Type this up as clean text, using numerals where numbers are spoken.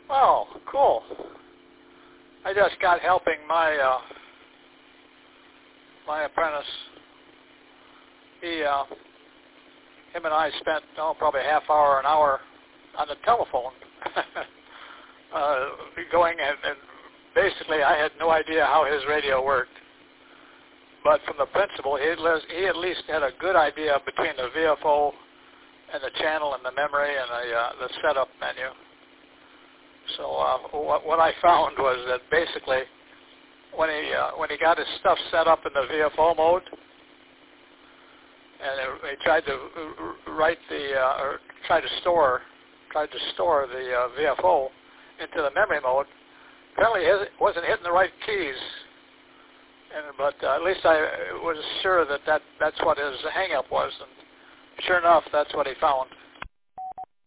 Oh, cool. I just got helping my my apprentice. Him and I spent probably a half hour, an hour on the telephone, going and basically I had no idea how his radio worked. But from the principal, he at least had a good idea between the VFO and the channel and the memory and the setup menu. So what I found was that basically when he got his stuff set up in the VFO mode, and he tried to write or tried to store the VFO into the memory mode, apparently it wasn't hitting the right keys. But at least I was sure that that's what his hang-up was, and sure enough, that's what he found.